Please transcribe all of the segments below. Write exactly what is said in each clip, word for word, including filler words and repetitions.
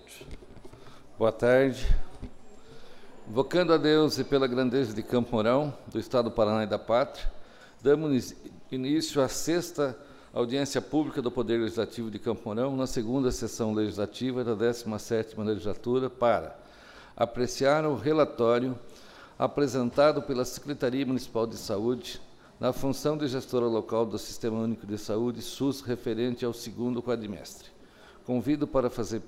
noite. Boa tarde. Invocando a Deus e pela grandeza de Campo Mourão, do Estado do Paraná e da Pátria, damos início à sexta audiência pública do Poder Legislativo de Campo Mourão, na segunda sessão legislativa da décima sétima legislatura, para apreciar o relatório apresentado pela Secretaria Municipal de Saúde na função de gestora local do Sistema Único de Saúde, SUS, referente ao segundo quadrimestre. Convido para fazer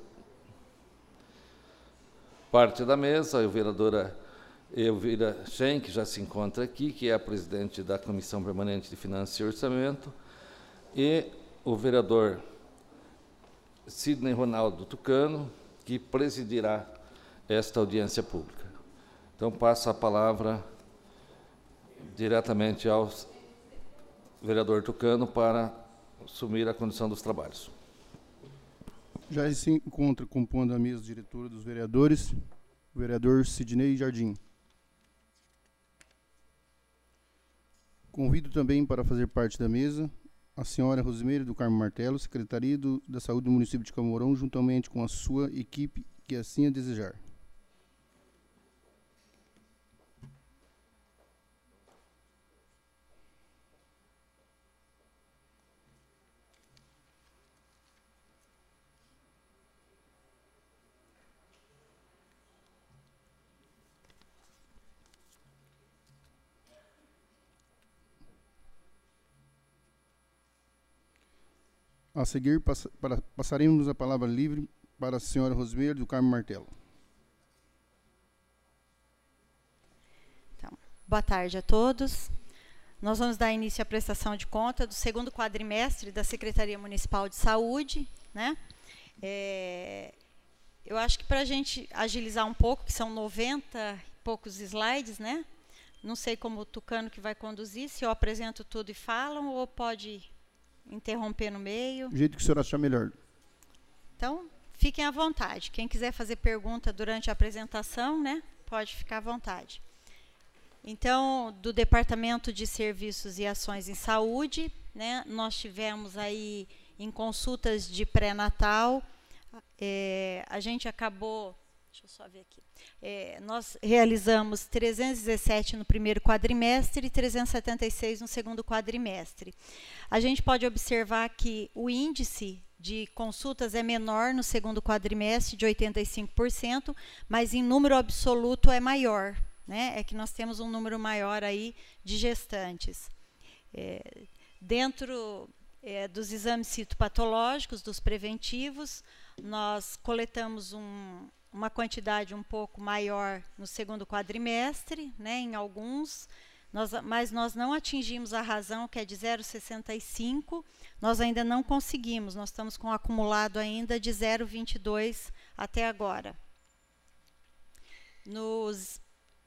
parte da mesa a vereadora Elvira Schenck, que já se encontra aqui, que é a presidente da Comissão Permanente de Finanças e Orçamento, e o vereador Sidney Ronaldo Tucano, que presidirá esta audiência pública. Então, passo a palavra diretamente ao vereador Tucano para assumir a condução dos trabalhos. Já se encontra compondo a mesa diretora dos vereadores, o vereador Sidney Jardim. Convido também para fazer parte da mesa a senhora Rosimeire do Carmo Martelo, Secretaria do, da Saúde do município de Campo Mourão, juntamente com a sua equipe, que assim a desejar. A seguir, pass para, passaremos a palavra livre para a senhora Rosimeire do Carmo Martelo. Então, boa tarde a todos. Nós vamos dar início à prestação de conta do segundo quadrimestre da Secretaria Municipal de Saúde, né? É, eu acho que para a gente agilizar um pouco, que são noventa e poucos slides, né? Não sei como o Tucano que vai conduzir, se eu apresento tudo e falam, ou pode interromper no meio. Do jeito que o senhor achar melhor. Então, fiquem à vontade. Quem quiser fazer pergunta durante a apresentação, né, pode ficar à vontade. Então, do Departamento de Serviços e Ações em Saúde, né, nós tivemos aí em consultas de pré-natal, é, a gente acabou, deixa eu só ver aqui, é, nós realizamos trezentos e dezessete no primeiro quadrimestre e trezentos e setenta e seis no segundo quadrimestre. A gente pode observar que o índice de consultas é menor no segundo quadrimestre, de oitenta e cinco por cento, mas em número absoluto é maior, né? É que nós temos um número maior aí de gestantes. É, dentro é, dos exames citopatológicos, dos preventivos, nós coletamos um, uma quantidade um pouco maior no segundo quadrimestre, né, em alguns, nós, mas nós não atingimos a razão, que é de zero vírgula sessenta e cinco, nós ainda não conseguimos, nós estamos com um acumulado ainda de zero vírgula vinte e dois até agora. Nos...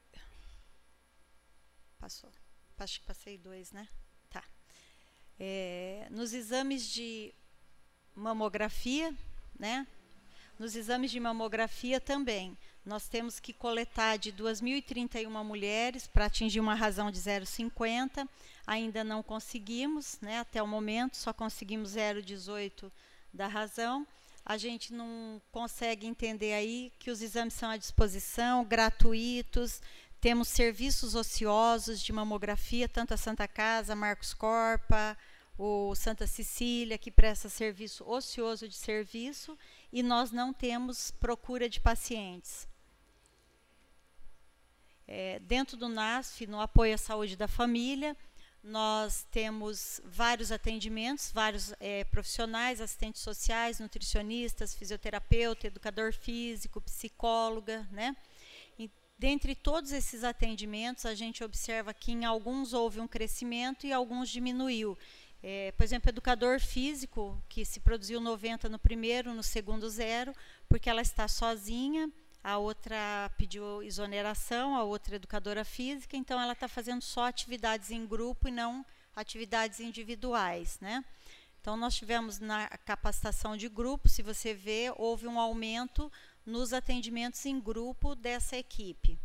Passou. Acho que passei dois, né? Tá. É, nos exames de mamografia, né? Nos exames de mamografia também, nós temos que coletar de duas mil e trinta e uma mulheres para atingir uma razão de zero vírgula cinquenta, ainda não conseguimos, né, até o momento, só conseguimos zero vírgula dezoito da razão. A gente não consegue entender aí que os exames são à disposição, gratuitos, temos serviços ociosos de mamografia, tanto a Santa Casa, Marcos Corpa, o Santa Cecília, que presta serviço ocioso de serviço, e nós não temos procura de pacientes. É, dentro do NASF, no apoio à saúde da família, nós temos vários atendimentos, vários é, profissionais, assistentes sociais, nutricionistas, fisioterapeuta, educador físico, psicóloga, né? E, dentre todos esses atendimentos, a gente observa que em alguns houve um crescimento e alguns diminuiu. É, por exemplo, educador físico, que se produziu noventa no primeiro, no segundo zero, porque ela está sozinha, a outra pediu exoneração, a outra educadora física, então ela está fazendo só atividades em grupo e não atividades individuais, né? Então, nós tivemos na capacitação de grupo, se você vê, houve um aumento nos atendimentos em grupo dessa equipe.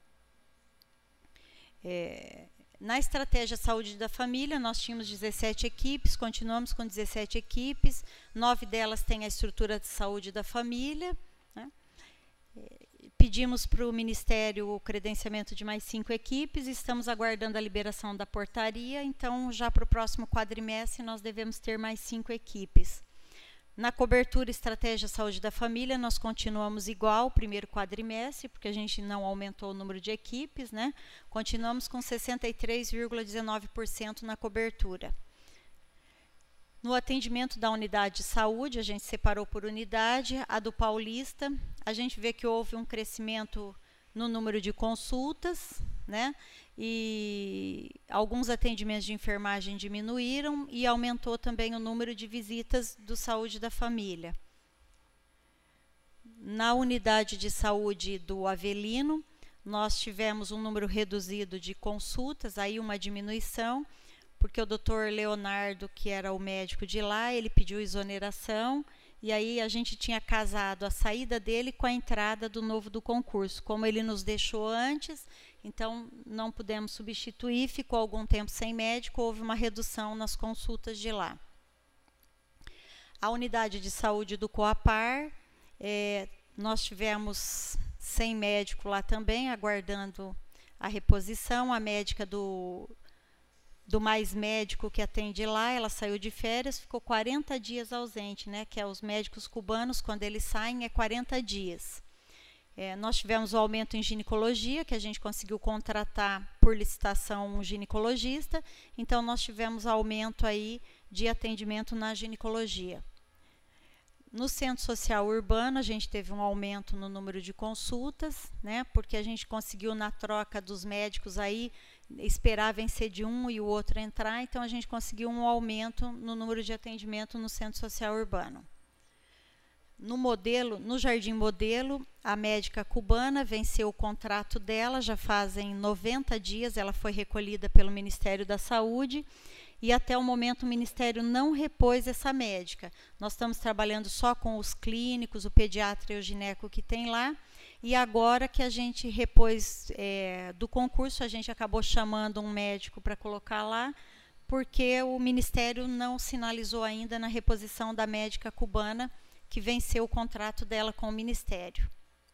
É... Na estratégia Saúde da Família, nós tínhamos dezessete equipes, continuamos com dezessete equipes, nove delas têm a estrutura de saúde da família, Pedimos para o Ministério o credenciamento de mais cinco equipes, estamos aguardando a liberação da portaria, então já para o próximo quadrimestre nós devemos ter mais cinco equipes. Na cobertura Estratégia Saúde da Família, nós continuamos igual o primeiro quadrimestre, porque a gente não aumentou o número de equipes, né? Continuamos com sessenta e três vírgula dezenove por cento na cobertura. No atendimento da unidade de saúde, a gente separou por unidade, a do Paulista, a gente vê que houve um crescimento no número de consultas, né? E alguns atendimentos de enfermagem diminuíram e aumentou também o número de visitas do Saúde da Família. Na unidade de saúde do Avelino, nós tivemos um número reduzido de consultas, aí uma diminuição, porque o doutor Leonardo, que era o médico de lá, ele pediu exoneração, e aí a gente tinha casado a saída dele com a entrada do novo do concurso. Como ele nos deixou antes, então não pudemos substituir, ficou algum tempo sem médico, houve uma redução nas consultas de lá. A unidade de saúde do Coapar, é, nós tivemos sem médico lá também, aguardando a reposição, a médica do... do Mais Médico que atende lá, ela saiu de férias, ficou quarenta dias ausente, né? Que é os médicos cubanos, quando eles saem, é quarenta dias. É, nós tivemos o aumento em ginecologia, que a gente conseguiu contratar por licitação um ginecologista, então nós tivemos aumento aí de atendimento na ginecologia. No Centro Social Urbano, a gente teve um aumento no número de consultas, né? Porque a gente conseguiu, na troca dos médicos aí, esperar vencer de um e o outro entrar, então a gente conseguiu um aumento no número de atendimento no Centro Social Urbano. No modelo, no Jardim Modelo, a médica cubana venceu o contrato dela, já fazem noventa dias, ela foi recolhida pelo Ministério da Saúde, e até o momento o Ministério não repôs essa médica. Nós estamos trabalhando só com os clínicos, o pediatra e o gineco que tem lá, e agora que a gente repôs é, do concurso, a gente acabou chamando um médico para colocar lá, porque o Ministério não sinalizou ainda na reposição da médica cubana, que venceu o contrato dela com o Ministério.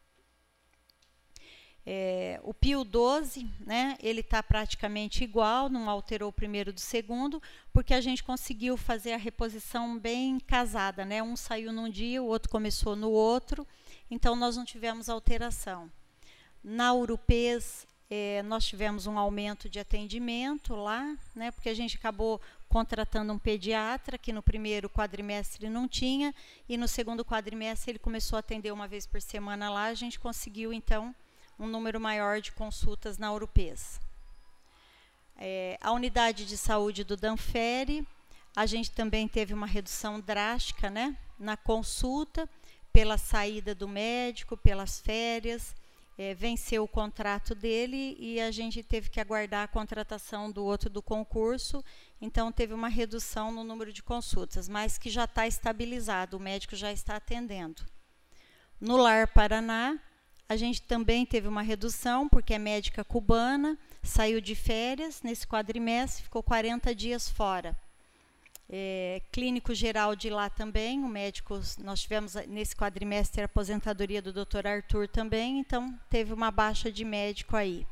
É, o Pio doze, né, ele está praticamente igual, não alterou o primeiro do segundo, porque a gente conseguiu fazer a reposição bem casada, né? Um saiu num dia, o outro começou no outro, então nós não tivemos alteração. Na Urupês, é, nós tivemos um aumento de atendimento lá, né, porque a gente acabou contratando um pediatra, que no primeiro quadrimestre não tinha, e no segundo quadrimestre ele começou a atender uma vez por semana lá, a gente conseguiu, então, um número maior de consultas na Urupês. É, a unidade de saúde do Danferi, a gente também teve uma redução drástica, né, na consulta, pela saída do médico, pelas férias, é, venceu o contrato dele e a gente teve que aguardar a contratação do outro do concurso, então teve uma redução no número de consultas, mas que já está estabilizado, o médico já está atendendo. No Lar Paraná, a gente também teve uma redução, porque é médica cubana, saiu de férias nesse quadrimestre, ficou quarenta dias fora. É, clínico geral de lá também, o médico, nós tivemos nesse quadrimestre a aposentadoria do doutor Arthur também, então teve uma baixa de médico aí.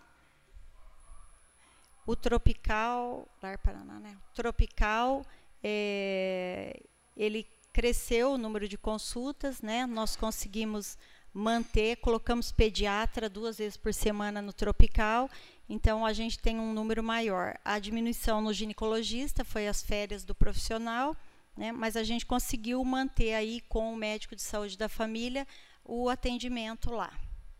O Tropical, Lar Paraná, né? Tropical, é, ele cresceu o número de consultas, né? Nós conseguimos manter, colocamos pediatra duas vezes por semana no Tropical, então a gente tem um número maior. A diminuição no ginecologista foi as férias do profissional, né, mas a gente conseguiu manter aí com o médico de saúde da família o atendimento lá.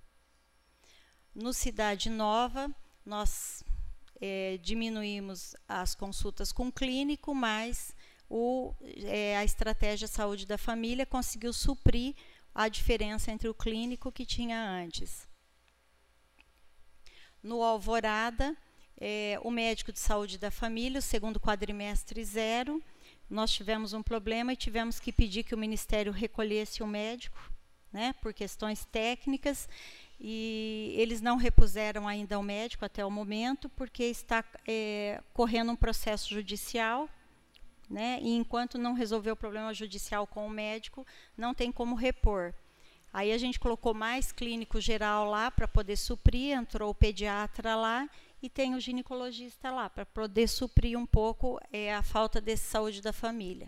No Cidade Nova, nós é, diminuímos as consultas com o clínico, mas o, é, a estratégia saúde da família conseguiu suprir a diferença entre o clínico que tinha antes. No Alvorada, é, o médico de saúde da família, o segundo quadrimestre zero, nós tivemos um problema e tivemos que pedir que o Ministério recolhesse o médico, né, por questões técnicas, e eles não repuseram ainda o médico até o momento, porque está é, correndo um processo judicial, né, e enquanto não resolver o problema judicial com o médico, não tem como repor. Aí a gente colocou mais clínico geral lá para poder suprir, entrou o pediatra lá e tem o ginecologista lá para poder suprir um pouco é, a falta de saúde da família.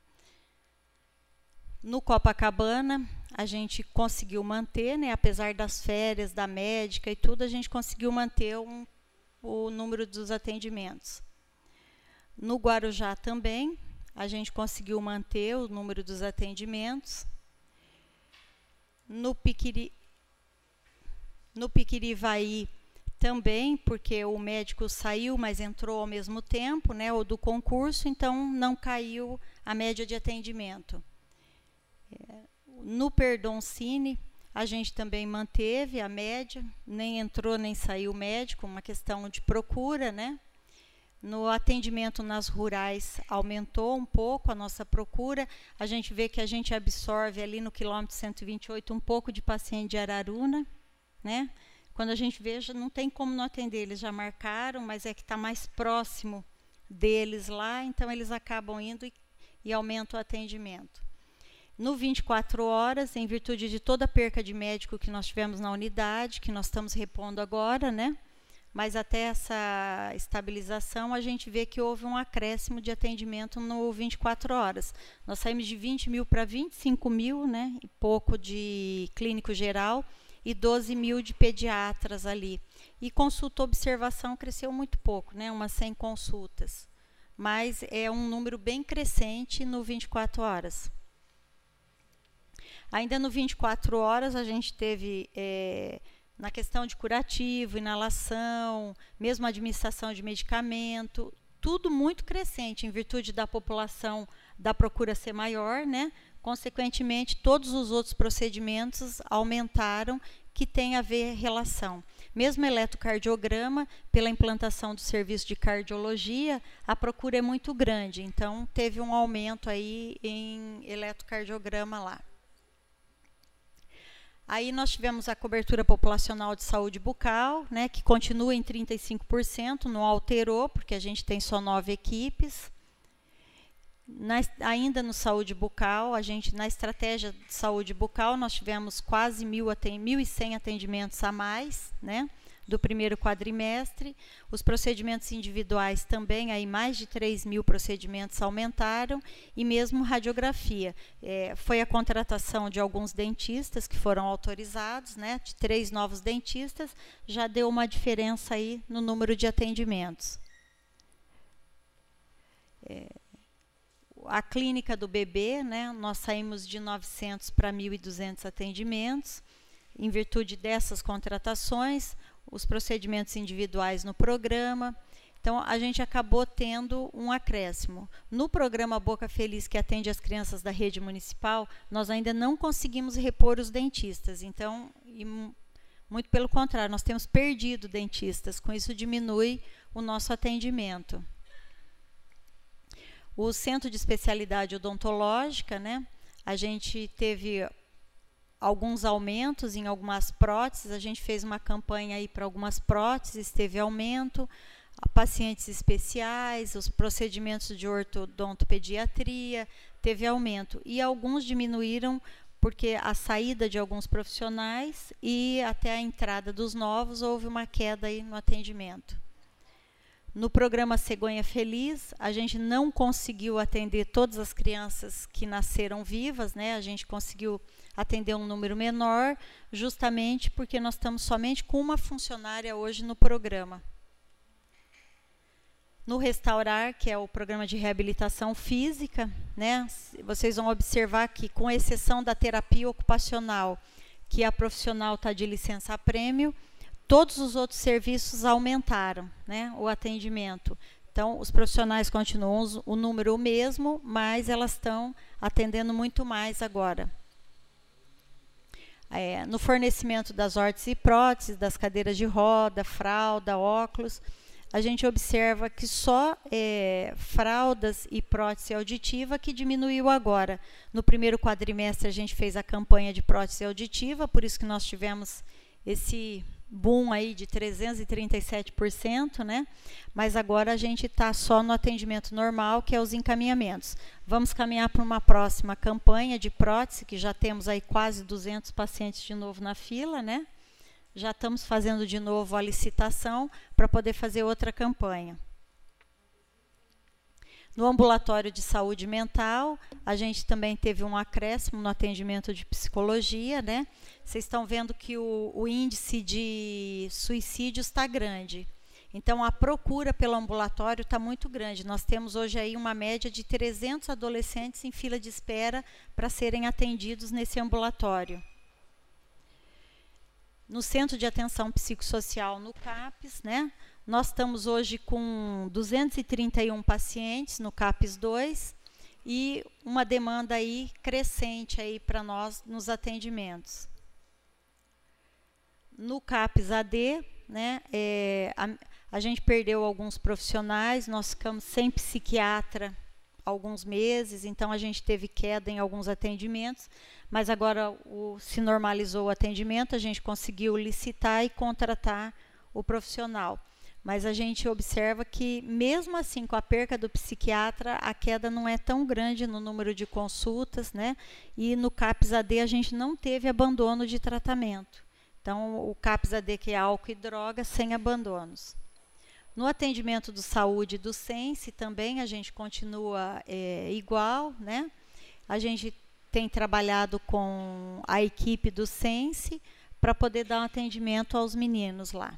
No Copacabana, a gente conseguiu manter, né, apesar das férias, da médica e tudo, a gente conseguiu manter um, o número dos atendimentos. No Guarujá também, a gente conseguiu manter o número dos atendimentos. No Piquiri, no Piquirivaí também, porque o médico saiu, mas entrou ao mesmo tempo, né, o do concurso, então não caiu a média de atendimento. No Perdoncini, a gente também manteve a média, nem entrou nem saiu médico, uma questão de procura, né? No atendimento nas rurais aumentou um pouco a nossa procura. A gente vê que a gente absorve ali no quilômetro cento e vinte e oito um pouco de paciente de Araruna, né? Quando a gente veja, não tem como não atender, eles já marcaram, mas é que está mais próximo deles lá, então eles acabam indo e, e aumentam o atendimento. No vinte e quatro horas, em virtude de toda a perca de médico que nós tivemos na unidade, que nós estamos repondo agora, né? Mas até essa estabilização, a gente vê que houve um acréscimo de atendimento no vinte e quatro horas. Nós saímos de vinte mil para vinte e cinco mil, né? E pouco de clínico geral e doze mil de pediatras ali. E consulta-observação cresceu muito pouco, né? Umas cem consultas. Mas é um número bem crescente no vinte e quatro horas. Ainda no vinte e quatro horas, a gente teve... É, na questão de curativo, inalação, mesmo administração de medicamento, tudo muito crescente, em virtude da população, da procura ser maior, né? Consequentemente, todos os outros procedimentos aumentaram, que tem a ver relação. Mesmo eletrocardiograma, pela implantação do serviço de cardiologia, a procura é muito grande, então teve um aumento aí em eletrocardiograma lá. Aí nós tivemos a cobertura populacional de saúde bucal, né, que continua em trinta e cinco por cento, não alterou, porque a gente tem só nove equipes. Na, ainda no saúde bucal, a gente, na estratégia de saúde bucal, nós tivemos quase mil e cem atendimentos a mais, né, do primeiro quadrimestre. Os procedimentos individuais também, aí mais de três mil procedimentos aumentaram, e mesmo radiografia. É, foi a contratação de alguns dentistas que foram autorizados, né, de três novos dentistas, já deu uma diferença aí no número de atendimentos. É, a clínica do bebê, né, nós saímos de novecentos para mil e duzentos atendimentos, em virtude dessas contratações, os procedimentos individuais no programa. Então, a gente acabou tendo um acréscimo. No programa Boca Feliz, que atende as crianças da rede municipal, nós ainda não conseguimos repor os dentistas. Então, e, muito pelo contrário, nós temos perdido dentistas. Com isso, diminui o nosso atendimento. O Centro de Especialidade Odontológica, né, a gente teve alguns aumentos em algumas próteses, a gente fez uma campanha aí para algumas próteses, teve aumento, pacientes especiais, os procedimentos de ortodontopediatria, teve aumento, e alguns diminuíram porque a saída de alguns profissionais e até a entrada dos novos houve uma queda aí no atendimento. No programa Cegonha Feliz, a gente não conseguiu atender todas as crianças que nasceram vivas, né? A gente conseguiu atender um número menor, justamente porque nós estamos somente com uma funcionária hoje no programa. No Restaurar, que é o programa de reabilitação física, né? Vocês vão observar que, com exceção da terapia ocupacional, que a profissional está de licença prêmio, todos os outros serviços aumentaram, né, o atendimento. Então, os profissionais continuam o número o mesmo, mas elas estão atendendo muito mais agora. É, no fornecimento das órteses e próteses, das cadeiras de roda, fralda, óculos, a gente observa que só é, fraldas e prótese auditiva que diminuiu agora. No primeiro quadrimestre, a gente fez a campanha de prótese auditiva, por isso que nós tivemos esse boom aí de trezentos e trinta e sete por cento, né? Mas agora a gente está só no atendimento normal, que é os encaminhamentos. Vamos caminhar para uma próxima campanha de prótese, que já temos aí quase duzentos pacientes de novo na fila, né? Já estamos fazendo de novo a licitação para poder fazer outra campanha. No ambulatório de saúde mental, a gente também teve um acréscimo no atendimento de psicologia, né? Vocês estão vendo que o, o índice de suicídios está grande. Então, a procura pelo ambulatório está muito grande. Nós temos hoje aí uma média de trezentos adolescentes em fila de espera para serem atendidos nesse ambulatório. No Centro de Atenção Psicossocial, no CAPS, né? Nós estamos hoje com duzentos e trinta e um pacientes no CAPS dois e uma demanda aí crescente aí para nós nos atendimentos. No CAPS A D, né, é, a, a gente perdeu alguns profissionais, nós ficamos sem psiquiatra alguns meses, então a gente teve queda em alguns atendimentos, mas agora o, se normalizou o atendimento, a gente conseguiu licitar e contratar o profissional. Mas a gente observa que, mesmo assim, com a perca do psiquiatra, a queda não é tão grande no número de consultas, né? E no CAPS A D a gente não teve abandono de tratamento. Então, o CAPS A D, que é álcool e droga, sem abandonos. No atendimento do saúde e do Sense, também a gente continua é, igual, né? A gente tem trabalhado com a equipe do Sense para poder dar um atendimento aos meninos lá.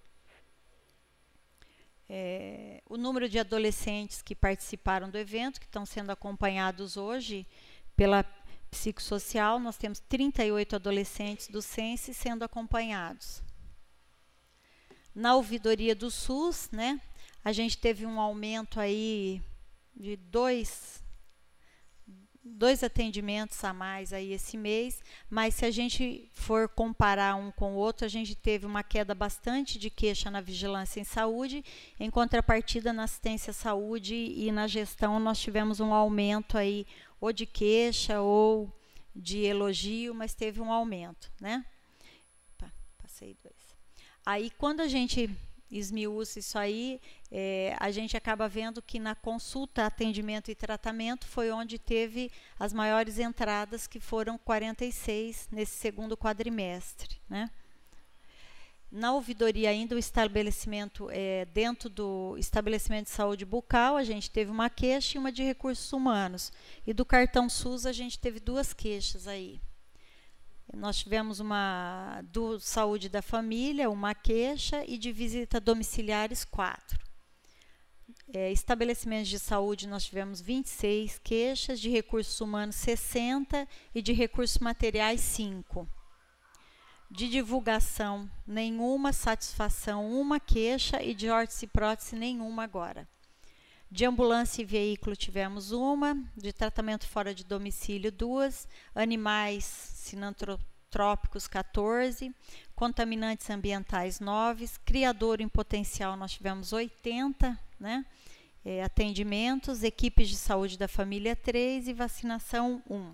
É, o número de adolescentes que participaram do evento, que estão sendo acompanhados hoje pela psicossocial, nós temos trinta e oito adolescentes do Sense sendo acompanhados. Na ouvidoria do SUS, né, a gente teve um aumento aí de dois, dois atendimentos a mais aí esse mês, mas se a gente for comparar um com o outro, a gente teve uma queda bastante de queixa na vigilância em saúde, em contrapartida na assistência à saúde e na gestão nós tivemos um aumento aí, ou de queixa ou de elogio, mas teve um aumento, né? Opa, passei dois. Aí, quando a gente esmiuça isso aí, é, a gente acaba vendo que na consulta, atendimento e tratamento foi onde teve as maiores entradas, que foram quarenta e seis nesse segundo quadrimestre, né? Na ouvidoria ainda, o estabelecimento, é, dentro do estabelecimento de saúde bucal, a gente teve uma queixa e uma de recursos humanos. E do cartão SUS a gente teve duas queixas aí. Nós tivemos uma do saúde da família, uma queixa, e de visita domiciliares, quatro. É, estabelecimentos de saúde, nós tivemos vinte e seis queixas, de recursos humanos, sessenta, e de recursos materiais, cinco. De divulgação, nenhuma, satisfação, uma queixa, e de órtese e prótese, nenhuma agora. De ambulância e veículo tivemos uma, de tratamento fora de domicílio, duas, animais sinantrópicos, quatorze, contaminantes ambientais, nove, criador em potencial, nós tivemos oitenta, né? É, atendimentos, equipes de saúde da família, três, e vacinação, um.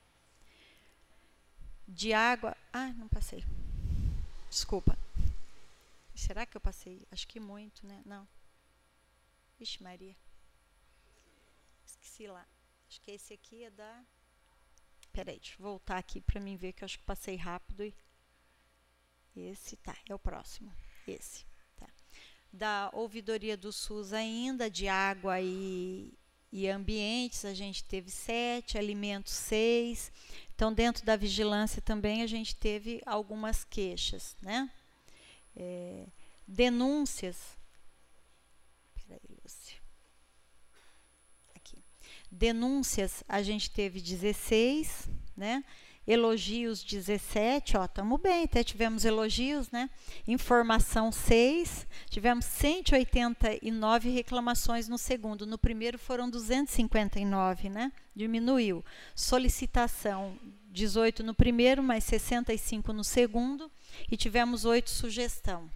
De água... Ah, não passei. Desculpa. Será que eu passei? Acho que muito, né? Não. Vixe, Maria. Esqueci lá. Acho que esse aqui é da... Peraí, deixa eu voltar aqui para mim ver, que eu acho que passei rápido. E... Esse, tá, é o próximo. Esse, tá. Da ouvidoria do SUS ainda, de água e... e ambientes, a gente teve sete, alimentos seis. Então, dentro da vigilância também a gente teve algumas queixas, né? É, denúncias. Peraí, Lúcia. Aqui. Denúncias, a gente teve dezesseis, né? Elogios, dezessete, ó, estamos bem, até tivemos elogios, né? Informação, seis, tivemos cento e oitenta e nove reclamações no segundo, no primeiro foram duzentos e cinquenta e nove, né? Diminuiu. Solicitação, dezoito no primeiro, mais sessenta e cinco no segundo, e tivemos oito sugestão.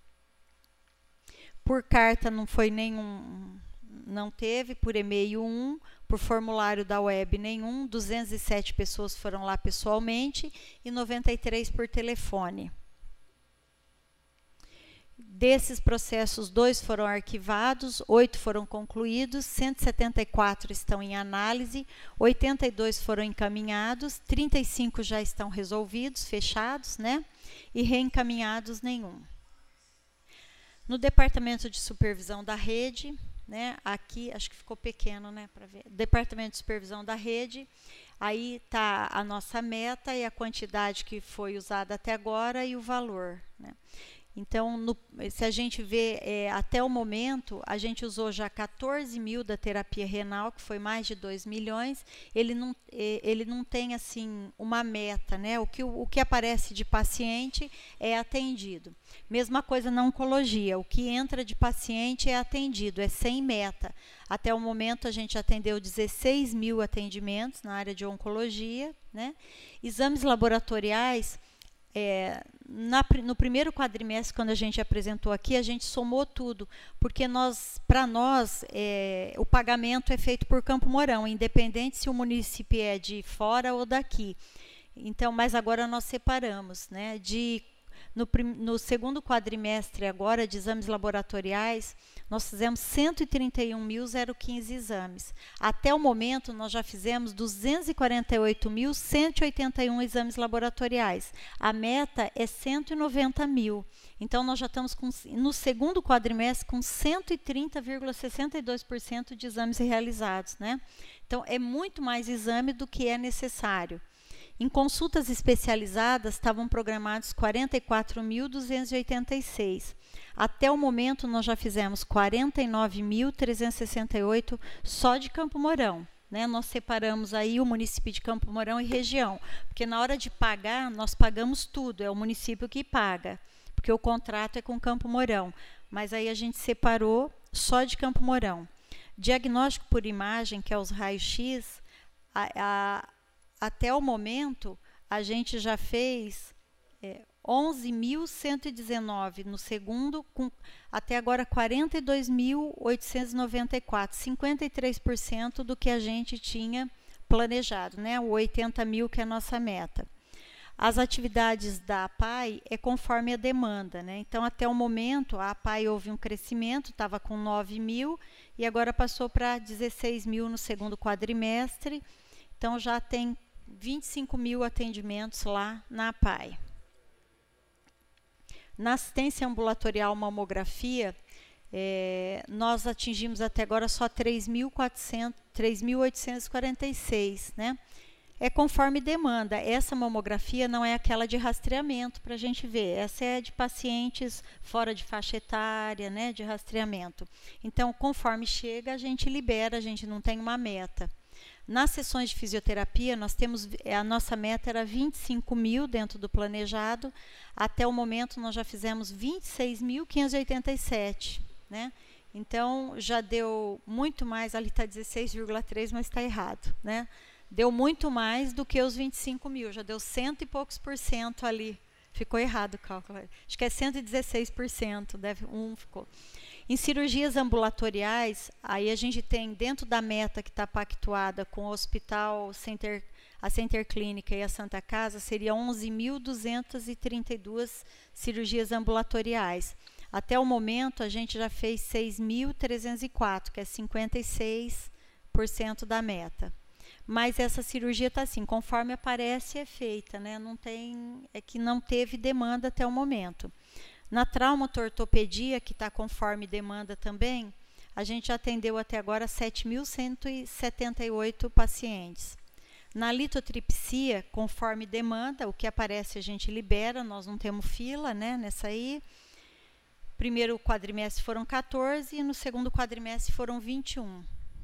Por carta não foi nenhum, não teve, por e-mail um, por formulário da web nenhum, duzentas e sete pessoas foram lá pessoalmente e noventa e três por telefone. Desses processos, dois foram arquivados, oito foram concluídos, cento e setenta e quatro estão em análise, oitenta e dois foram encaminhados, trinta e cinco já estão resolvidos, fechados, né? E reencaminhados nenhum. No departamento de supervisão da rede, né? Aqui, acho que ficou pequeno, né? Para ver. Departamento de supervisão da rede, aí está a nossa meta e a quantidade que foi usada até agora e o valor, né? Então, no, se a gente vê, é, até o momento, a gente usou já quatorze mil da terapia renal, que foi mais de dois milhões. Ele não, ele não tem, assim, uma meta, né? O que, o que aparece de paciente é atendido. Mesma coisa na oncologia, o que entra de paciente é atendido, é sem meta. Até o momento, a gente atendeu dezesseis mil atendimentos na área de oncologia, né? Exames laboratoriais. É, na, no primeiro quadrimestre, quando a gente apresentou aqui, a gente somou tudo, porque nós, para nós, é, o pagamento é feito por Campo Mourão, independente se o município é de fora ou daqui. Então, mas agora nós separamos, né? De, no, no segundo quadrimestre agora, de exames laboratoriais, nós fizemos cento e trinta e um mil quinze exames. Até o momento, nós já fizemos duzentos e quarenta e oito mil cento e oitenta e um exames laboratoriais. A meta é cento e noventa mil. Então, nós já estamos com, no segundo quadrimestre com cento e trinta vírgula sessenta e dois por cento de exames realizados, né? Então, é muito mais exame do que é necessário. Em consultas especializadas, estavam programados quarenta e quatro mil duzentos e oitenta e seis. Até o momento, nós já fizemos quarenta e nove mil trezentos e sessenta e oito só de Campo Mourão, né? Nós separamos aí o município de Campo Mourão e região, porque na hora de pagar, nós pagamos tudo, é o município que paga, porque o contrato é com Campo Mourão. Mas aí a gente separou só de Campo Mourão. Diagnóstico por imagem, que é os raios-x, a, a até o momento, a gente já fez é, onze mil cento e dezenove no segundo, com até agora quarenta e dois mil oitocentos e noventa e quatro, cinquenta e três por cento do que a gente tinha planejado, né? O oitenta mil que é a nossa meta. As atividades da A P A I é conforme a demanda, né? Então, até o momento, a A P A I houve um crescimento, estava com nove mil e agora passou para dezesseis mil no segundo quadrimestre. Então, já tem vinte e cinco mil atendimentos lá na A P A I. Na assistência ambulatorial mamografia, é, nós atingimos até agora só três mil oitocentos e quarenta e seis, né? É conforme demanda. Essa mamografia não é aquela de rastreamento para a gente ver. Essa é de pacientes fora de faixa etária, né? De rastreamento. Então, conforme chega, a gente libera, a gente não tem uma meta. Nas sessões de fisioterapia, nós temos, a nossa meta era vinte e cinco mil dentro do planejado. Até o momento, nós já fizemos vinte e seis mil quinhentos e oitenta e sete, né? Então, já deu muito mais, ali está dezesseis vírgula três, mas está errado, né? Deu muito mais do que os vinte e cinco mil, já deu cento e poucos por cento ali. Ficou errado o cálculo. Acho que é cento e dezesseis por cento, deve, um ficou. Em cirurgias ambulatoriais, aí a gente tem, dentro da meta que está pactuada com o hospital, Center, a Center Clínica e a Santa Casa, seria onze mil duzentas e trinta e duas cirurgias ambulatoriais. Até o momento, a gente já fez seis mil trezentos e quatro, que é cinquenta e seis por cento da meta. Mas essa cirurgia está assim, conforme aparece, é feita, né? Não tem, é que não teve demanda até o momento. Na traumatortopedia, que está conforme demanda também, a gente atendeu até agora sete mil cento e setenta e oito pacientes. Na litotripsia, conforme demanda, o que aparece a gente libera, nós não temos fila, né, nessa aí. Primeiro quadrimestre foram quatorze e no segundo quadrimestre foram vinte e um.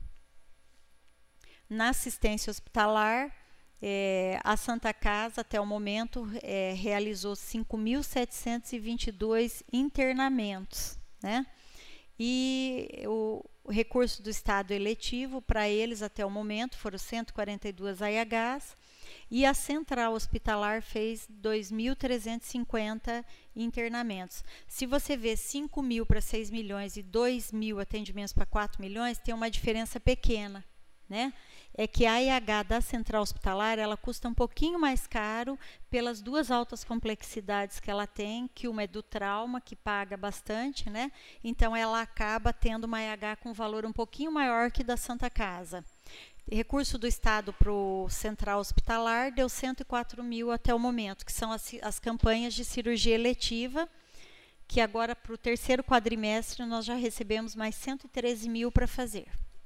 Na assistência hospitalar, É, a Santa Casa, até o momento, é, realizou cinco mil setecentos e vinte e dois internamentos, né? E o, o recurso do Estado eletivo, para eles, até o momento, foram cento e quarenta e dois A I Hs, e a Central Hospitalar fez dois mil trezentos e cinquenta internamentos. Se você vê cinco mil para seis milhões e dois mil atendimentos para quatro milhões, tem uma diferença pequena, né? é que a I H da central hospitalar, ela custa um pouquinho mais caro pelas duas altas complexidades que ela tem, que uma é do trauma, que paga bastante, né? Então, ela acaba tendo uma I H com valor um pouquinho maior que da Santa Casa. Recurso do Estado para o central hospitalar deu cento e quatro mil até o momento, que são as, as campanhas de cirurgia eletiva, que agora, para o terceiro quadrimestre, nós já recebemos mais cento e treze mil para fazer.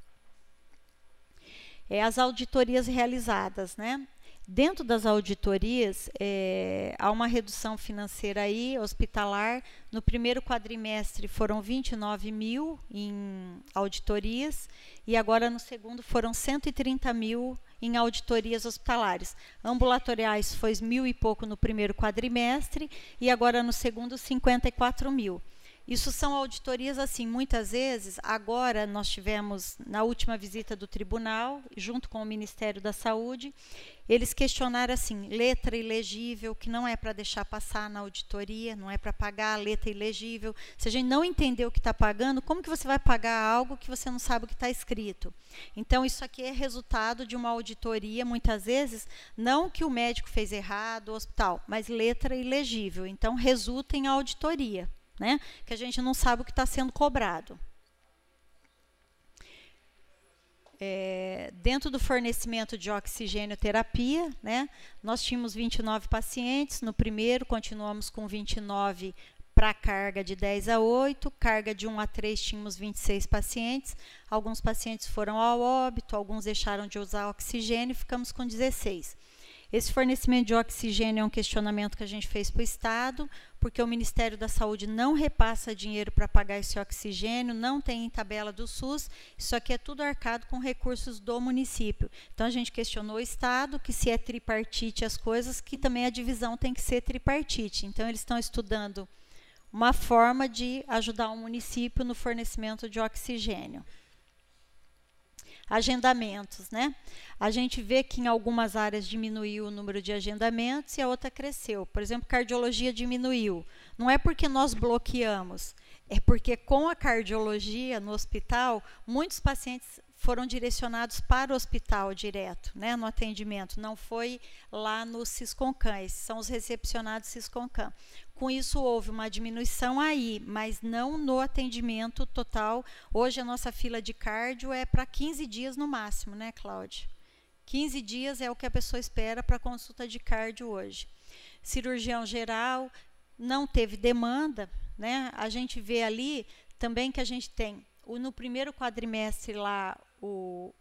É, as auditorias realizadas, né? Dentro das auditorias, é, há uma redução financeira aí, hospitalar. No primeiro quadrimestre foram vinte e nove mil em auditorias, e agora no segundo foram cento e trinta mil em auditorias hospitalares. Ambulatoriais foi mil e pouco no primeiro quadrimestre, e agora no segundo cinquenta e quatro mil. Isso são auditorias, assim, muitas vezes, agora nós tivemos, na última visita do tribunal, junto com o Ministério da Saúde, eles questionaram, assim, letra ilegível, que não é para deixar passar na auditoria, não é para pagar a letra ilegível. Se a gente não entender o que está pagando, como que você vai pagar algo que você não sabe o que está escrito? Então, isso aqui é resultado de uma auditoria, muitas vezes, não que o médico fez errado, o hospital, mas letra ilegível. Então, resulta em auditoria, né? Que a gente não sabe o que está sendo cobrado. É, dentro do fornecimento de oxigênio terapia, né, nós tínhamos vinte e nove pacientes, no primeiro continuamos com vinte e nove para carga de dez a oito, carga de um a três tínhamos vinte e seis pacientes, alguns pacientes foram ao óbito, alguns deixaram de usar oxigênio, ficamos com dezesseis. Esse fornecimento de oxigênio é um questionamento que a gente fez para o Estado, porque o Ministério da Saúde não repassa dinheiro para pagar esse oxigênio, não tem em tabela do SUS, isso aqui é tudo arcado com recursos do município. Então, a gente questionou o Estado, que se é tripartite as coisas, que também a divisão tem que ser tripartite. Então, eles estão estudando uma forma de ajudar o município no fornecimento de oxigênio. Agendamentos, né? A gente vê que em algumas áreas diminuiu o número de agendamentos e a outra cresceu. Por exemplo, cardiologia diminuiu. Não é porque nós bloqueamos, é porque com a cardiologia no hospital, muitos pacientes foram direcionados para o hospital direto, né, no atendimento. Não foi lá no Sisconcan, esses são os recepcionados Sisconcan. Com isso, houve uma diminuição aí, mas não no atendimento total. Hoje, a nossa fila de cardio é para quinze dias no máximo, né, Cláudia? quinze dias é o que a pessoa espera para consulta de cardio hoje. Cirurgião geral, não teve demanda, né? A gente vê ali também que a gente tem, o, no primeiro quadrimestre lá, o...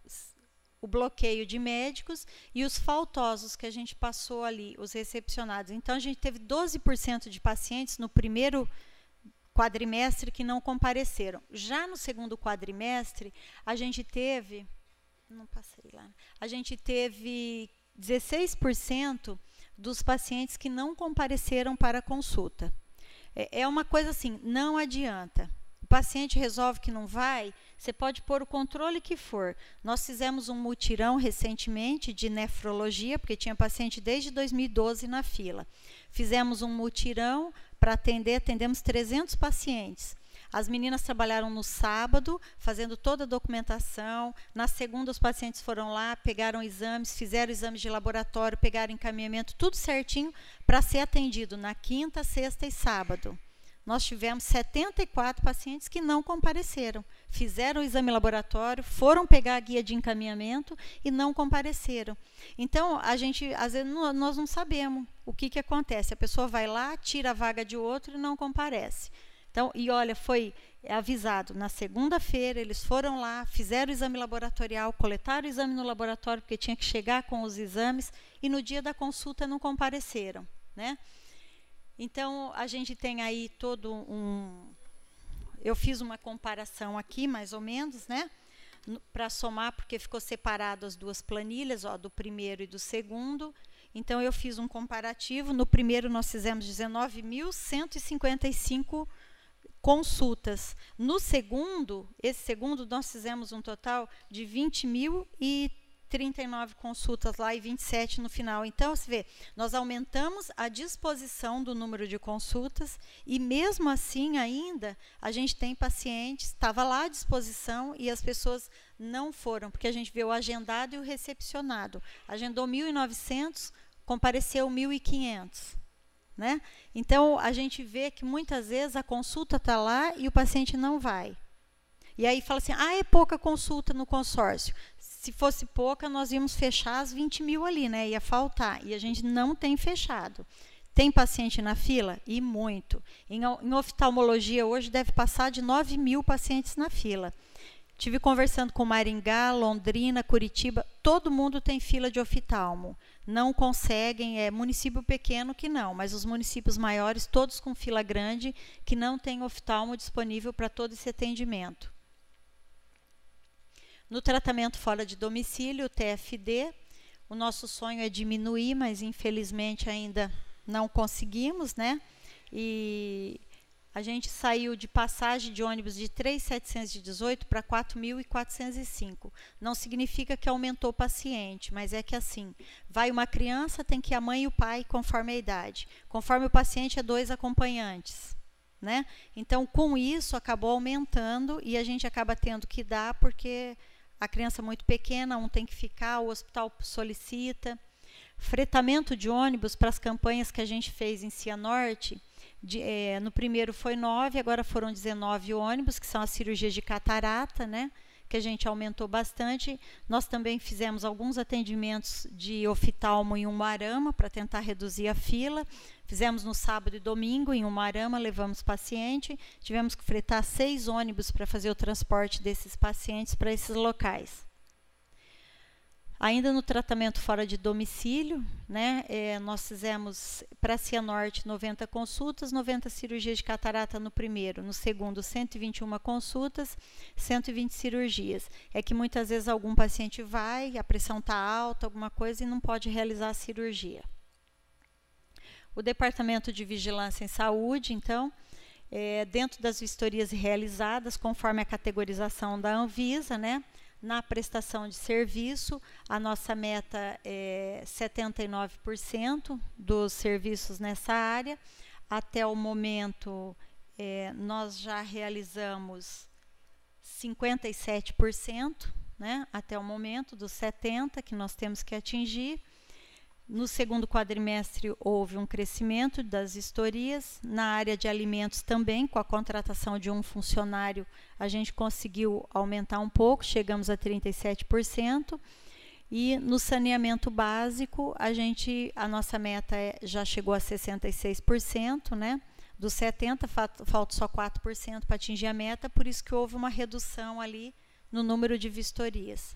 o bloqueio de médicos e os faltosos que a gente passou ali, os recepcionados. Então, a gente teve doze por cento de pacientes no primeiro quadrimestre que não compareceram. Já no segundo quadrimestre, a gente teve, não passei lá, a gente teve dezesseis por cento dos pacientes que não compareceram para a consulta. É, é uma coisa assim, não adianta. O paciente resolve que não vai, você pode pôr o controle que for. Nós fizemos um mutirão recentemente de nefrologia, porque tinha paciente desde dois mil e doze na fila. Fizemos um mutirão para atender, atendemos trezentos pacientes. As meninas trabalharam no sábado, fazendo toda a documentação. Na segunda, os pacientes foram lá, pegaram exames, fizeram exames de laboratório, pegaram encaminhamento, tudo certinho para ser atendido na quinta, sexta e sábado. Nós tivemos setenta e quatro pacientes que não compareceram. Fizeram o exame laboratório, foram pegar a guia de encaminhamento e não compareceram. Então, a gente, às vezes, não, nós não sabemos o que, que acontece. A pessoa vai lá, tira a vaga de outro e não comparece. Então, e olha, foi avisado na segunda-feira, eles foram lá, fizeram o exame laboratorial, coletaram o exame no laboratório, porque tinha que chegar com os exames, e no dia da consulta não compareceram, né? Então, a gente tem aí todo um... Eu fiz uma comparação aqui, mais ou menos, né? Para somar, porque ficou separado as duas planilhas, ó, do primeiro e do segundo. Então, eu fiz um comparativo. No primeiro, nós fizemos dezenove mil cento e cinquenta e cinco consultas. No segundo, esse segundo, nós fizemos um total de vinte mil e trinta e nove consultas lá e vinte e sete no final. Então, você vê, nós aumentamos a disposição do número de consultas e mesmo assim ainda a gente tem pacientes, estava lá à disposição e as pessoas não foram, porque a gente vê o agendado e o recepcionado. Agendou mil e novecentos, compareceu mil e quinhentos. Né? Então, a gente vê que muitas vezes a consulta está lá e o paciente não vai. E aí fala assim, ah, é pouca consulta no consórcio. Se fosse pouca, nós íamos fechar as vinte mil ali, né? Ia faltar. E a gente não tem fechado. Tem paciente na fila? E muito. Em, em oftalmologia, hoje, deve passar de nove mil pacientes na fila. Tive conversando com Maringá, Londrina, Curitiba, todo mundo tem fila de oftalmo. Não conseguem, é município pequeno que não, mas os municípios maiores, todos com fila grande, que não tem oftalmo disponível para todo esse atendimento. No tratamento fora de domicílio, o T F D, o nosso sonho é diminuir, mas infelizmente ainda não conseguimos, né? E a gente saiu de passagem de ônibus de três mil setecentos e dezoito para quatro mil quatrocentos e cinco. Não significa que aumentou o paciente, mas é que assim, vai uma criança, tem que ir a mãe e o pai conforme a idade. Conforme o paciente é dois acompanhantes, né? Então, com isso, acabou aumentando e a gente acaba tendo que dar porque a criança é muito pequena, um tem que ficar, o hospital solicita. Fretamento de ônibus para as campanhas que a gente fez em Cianorte, de, é, no primeiro foi nove, agora foram dezenove ônibus, que são as cirurgias de catarata, né, que a gente aumentou bastante. Nós também fizemos alguns atendimentos de oftalmo em Umuarama, para tentar reduzir a fila. Fizemos no sábado e domingo em Umuarama, levamos paciente. Tivemos que fretar seis ônibus para fazer o transporte desses pacientes para esses locais. Ainda no tratamento fora de domicílio, né, é, nós fizemos para Cianorte noventa consultas, noventa cirurgias de catarata no primeiro, no segundo cento e vinte e uma consultas, cento e vinte cirurgias. É que muitas vezes algum paciente vai, a pressão está alta, alguma coisa, e não pode realizar a cirurgia. O Departamento de Vigilância em Saúde, então, é, dentro das vistorias realizadas, conforme a categorização da Anvisa, né, na prestação de serviço, a nossa meta é setenta e nove por cento dos serviços nessa área. Até o momento, é, nós já realizamos cinquenta e sete por cento, né, até o momento, dos setenta por cento que nós temos que atingir. No segundo quadrimestre, houve um crescimento das vistorias. Na área de alimentos também, com a contratação de um funcionário, a gente conseguiu aumentar um pouco, chegamos a trinta e sete por cento. E no saneamento básico, a, gente, a nossa meta é, já chegou a sessenta e seis por cento, né? Dos setenta por cento, falta só quatro por cento para atingir a meta, por isso que houve uma redução ali no número de vistorias.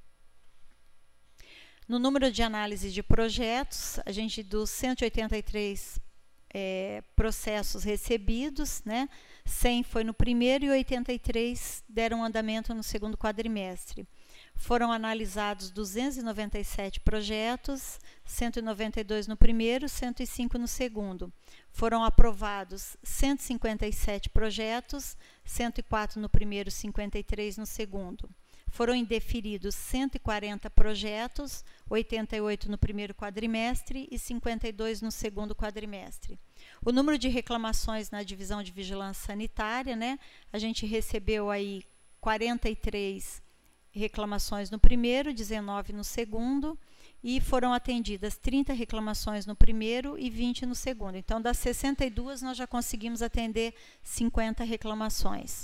No número de análise de projetos, a gente dos cento e oitenta e três é, processos recebidos, né, cem foi no primeiro e oitenta e três deram andamento no segundo quadrimestre. Foram analisados duzentos e noventa e sete projetos, cento e noventa e dois no primeiro, cento e cinco no segundo. Foram aprovados cento e cinquenta e sete projetos, cento e quatro no primeiro, cinquenta e três no segundo. Foram indeferidos cento e quarenta projetos, oitenta e oito no primeiro quadrimestre e cinquenta e dois no segundo quadrimestre. O número de reclamações na divisão de vigilância sanitária, né, a gente recebeu aí quarenta e três reclamações no primeiro, dezenove no segundo, e foram atendidas trinta reclamações no primeiro e vinte no segundo. Então, das sessenta e duas, nós já conseguimos atender cinquenta reclamações.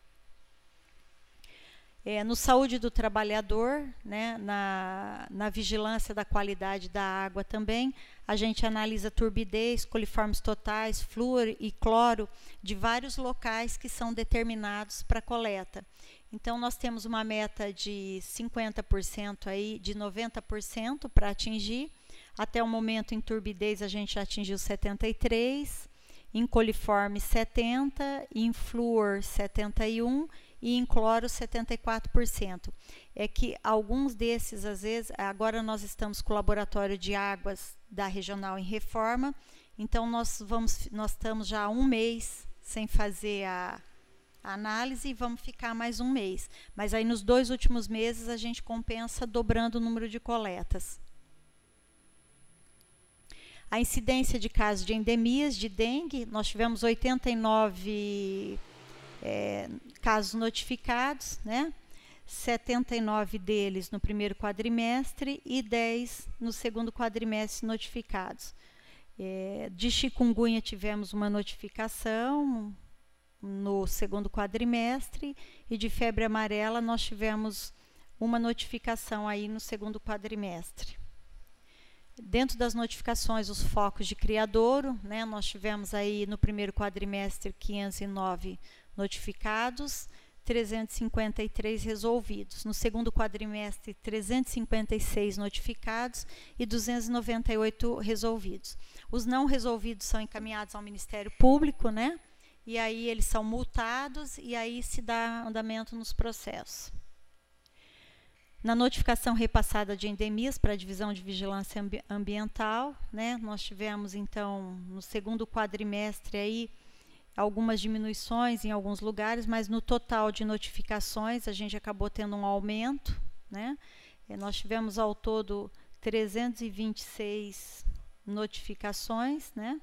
É, no saúde do trabalhador, né, na, na vigilância da qualidade da água também, a gente analisa turbidez, coliformes totais, flúor e cloro de vários locais que são determinados para coleta. Então, nós temos uma meta de cinquenta por cento, aí, de noventa por cento para atingir. Até o momento, em turbidez, a gente já atingiu setenta e três por cento, em coliforme setenta por cento, em flúor setenta e um por cento, e em cloro setenta e quatro por cento. É que alguns desses, às vezes, agora nós estamos com o laboratório de águas da regional em reforma, então nós, vamos, nós estamos já há um mês sem fazer a, a análise e vamos ficar mais um mês. Mas aí nos dois últimos meses a gente compensa dobrando o número de coletas. A incidência de casos de endemias de dengue, nós tivemos oitenta e nove é, casos notificados, né? setenta e nove deles no primeiro quadrimestre e dez no segundo quadrimestre notificados. É, de chikungunya tivemos uma notificação no segundo quadrimestre e de febre amarela nós tivemos uma notificação aí no segundo quadrimestre. Dentro das notificações, os focos de criadouro, né, nós tivemos aí no primeiro quadrimestre quinhentos e nove notificados, trezentos e cinquenta e três resolvidos. No segundo quadrimestre, trezentos e cinquenta e seis notificados e duzentos e noventa e oito resolvidos. Os não resolvidos são encaminhados ao Ministério Público, né? E aí eles são multados e aí se dá andamento nos processos. Na notificação repassada de endemias para a Divisão de Vigilância Ambi- Ambiental, né, nós tivemos, então, no segundo quadrimestre, aí, algumas diminuições em alguns lugares, mas no total de notificações a gente acabou tendo um aumento, né? E nós tivemos ao todo trezentos e vinte e seis notificações, né?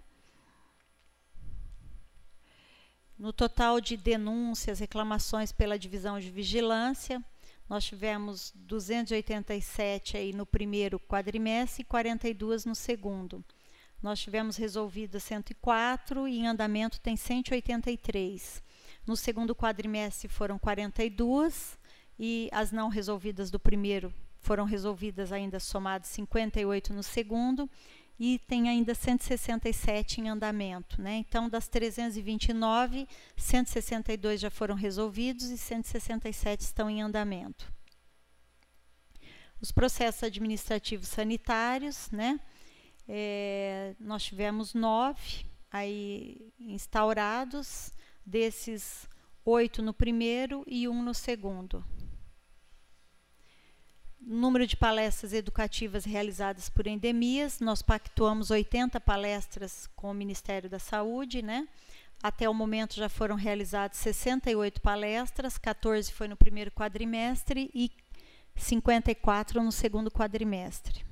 No total de denúncias, reclamações pela Divisão de Vigilância, nós tivemos duzentos e oitenta e sete aí no primeiro quadrimestre e quarenta e dois no segundo. Nós tivemos resolvidas cento e quatro e em andamento tem cento e oitenta e três. No segundo quadrimestre foram quarenta e duas e as não resolvidas do primeiro foram resolvidas ainda somadas cinquenta e oito no segundo e tem ainda cento e sessenta e sete em andamento, né? Então, das trezentos e vinte e nove, cento e sessenta e dois já foram resolvidos e cento e sessenta e sete estão em andamento. Os processos administrativos sanitários, né? É, nós tivemos nove aí instaurados, desses oito no primeiro e um no segundo. Número de palestras educativas realizadas por endemias, nós pactuamos oitenta palestras com o Ministério da Saúde, né? Até o momento já foram realizadas sessenta e oito palestras, quatorze foi no primeiro quadrimestre e cinquenta e quatro no segundo quadrimestre.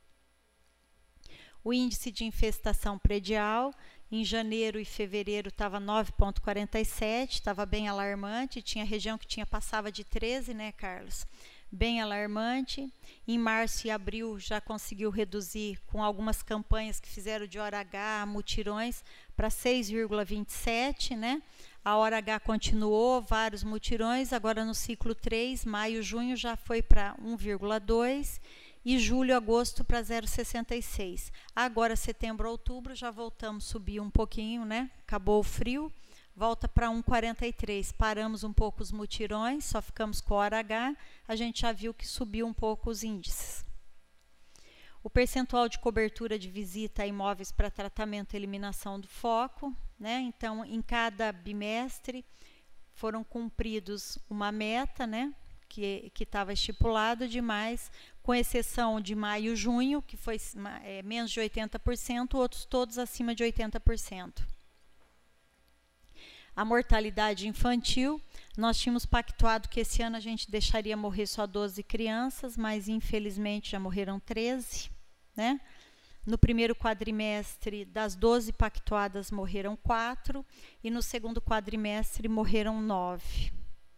O índice de infestação predial, em janeiro e fevereiro estava nove vírgula quarenta e sete, estava bem alarmante, tinha região que tinha passava de treze, né, Carlos? Bem alarmante. Em março e abril já conseguiu reduzir com algumas campanhas que fizeram de hora H, mutirões, para seis vírgula vinte e sete, né? A hora H continuou, vários mutirões, agora no ciclo três, maio, junho já foi para um vírgula dois e julho, agosto para zero vírgula sessenta e seis. Agora setembro, outubro já voltamos a subir um pouquinho, né? Acabou o frio. Volta para um vírgula quarenta e três, paramos um pouco os mutirões, só ficamos com a hora H, a gente já viu que subiu um pouco os índices. O percentual de cobertura de visita a imóveis para tratamento e eliminação do foco, né? Então, em cada bimestre foram cumpridos uma meta, né? Que estava estipulado demais, com exceção de maio e junho, que foi é, menos de oitenta por cento, outros todos acima de oitenta por cento. A mortalidade infantil, nós tínhamos pactuado que esse ano a gente deixaria morrer só doze crianças, mas infelizmente já morreram treze, né? No primeiro quadrimestre, das doze pactuadas, morreram quatro, e no segundo quadrimestre morreram nove.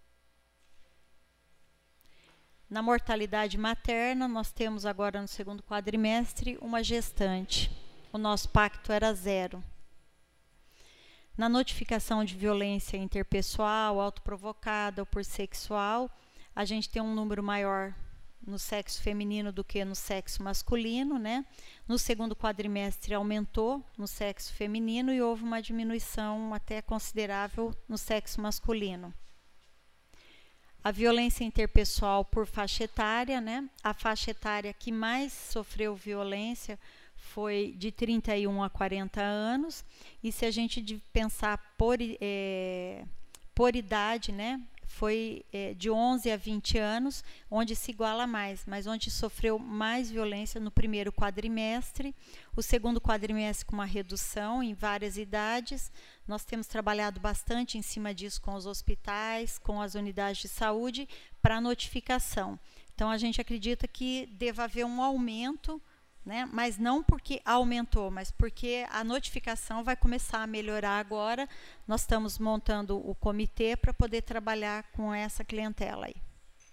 Na mortalidade materna, nós temos agora no segundo quadrimestre uma gestante. O nosso pacto era zero. Na notificação de violência interpessoal, autoprovocada ou por sexual, a gente tem um número maior no sexo feminino do que no sexo masculino, né? No segundo quadrimestre aumentou no sexo feminino e houve uma diminuição até considerável no sexo masculino. A violência interpessoal por faixa etária, né? A faixa etária que mais sofreu violência foi de trinta e um a quarenta anos, e se a gente pensar por, é, por idade, né, foi é, de onze a vinte anos, onde se iguala mais, mas onde sofreu mais violência no primeiro quadrimestre, o segundo quadrimestre com uma redução em várias idades. Nós temos trabalhado bastante em cima disso com os hospitais, com as unidades de saúde, para notificação. Então, a gente acredita que deva haver um aumento, né? Mas não porque aumentou, mas porque a notificação vai começar a melhorar agora. Nós estamos montando o comitê para poder trabalhar com essa clientela aí.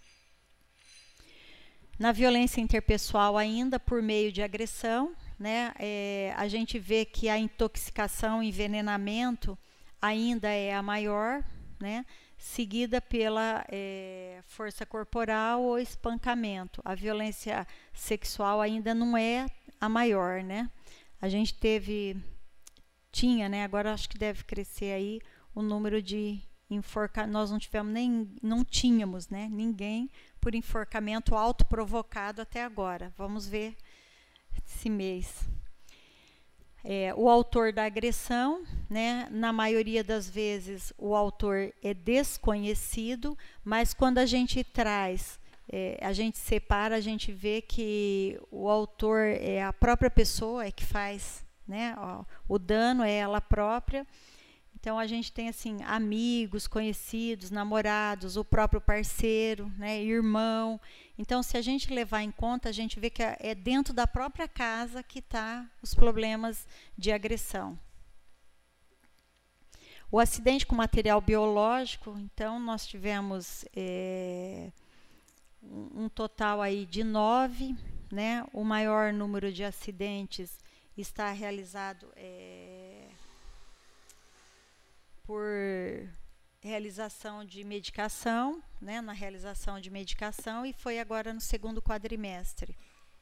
Na violência interpessoal, ainda por meio de agressão, né? É, a gente vê que a intoxicação, envenenamento ainda é a maior, né? Seguida pela é, força corporal ou espancamento. A violência sexual ainda não é a maior, né? A gente teve, tinha, né? Agora acho que deve crescer aí o número de enforcamentos. Nós não tivemos nem, não tínhamos, né? Ninguém por enforcamento autoprovocado até agora. Vamos ver esse mês. É, o autor da agressão, né, na maioria das vezes o autor é desconhecido, mas quando a gente traz, é, a gente separa, a gente vê que o autor é a própria pessoa, é que faz, né, ó, o dano é ela própria. Então a gente tem assim amigos, conhecidos, namorados, o próprio parceiro, né, irmão. Então, se a gente levar em conta, a gente vê que é dentro da própria casa que tá os problemas de agressão. O acidente com material biológico, então nós tivemos é, um total aí de nove, né? O maior número de acidentes está realizado é, por realização de medicação, né, na realização de medicação, e foi agora no segundo quadrimestre.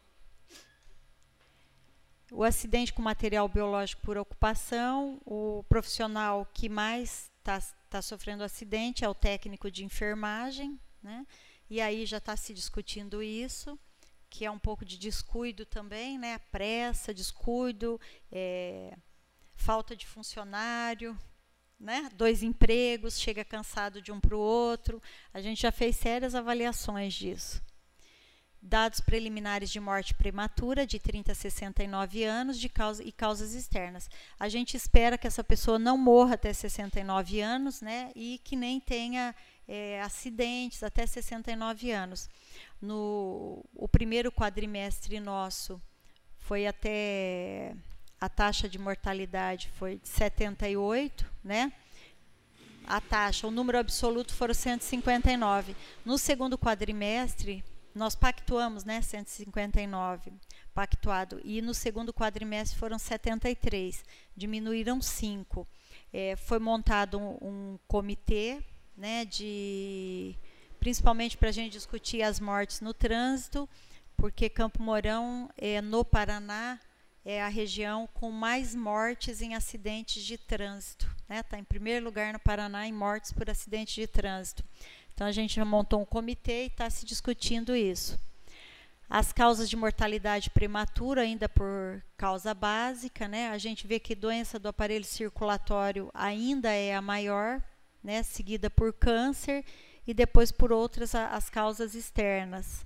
O acidente com material biológico por ocupação, o profissional que mais está tá sofrendo acidente é o técnico de enfermagem, né, e aí já está se discutindo isso, que é um pouco de descuido também, né, pressa, descuido, é, falta de funcionário, né? Dois empregos, chega cansado de um para o outro. A gente já fez sérias avaliações disso. Dados preliminares de morte prematura de trinta a sessenta e nove anos de causa, e causas externas. A gente espera que essa pessoa não morra até sessenta e nove anos, né? E que nem tenha é, acidentes até sessenta e nove anos. No o primeiro quadrimestre nosso foi até... A taxa de mortalidade foi de setenta e oito, né? A taxa, o número absoluto foram cento e cinquenta e nove. No segundo quadrimestre, nós pactuamos, né, cento e cinquenta e nove pactuado, e no segundo quadrimestre foram setenta e três, diminuíram cinco. É, foi montado um, um comitê, né, de, principalmente para a gente discutir as mortes no trânsito, porque Campo Mourão, é, no Paraná, é a região com mais mortes em acidentes de trânsito, né? Está em primeiro lugar no Paraná em mortes por acidentes de trânsito. Então, a gente já montou um comitê e está se discutindo isso. As causas de mortalidade prematura, ainda por causa básica, né? A gente vê que doença do aparelho circulatório ainda é a maior, né? Seguida por câncer e depois por outras as causas externas.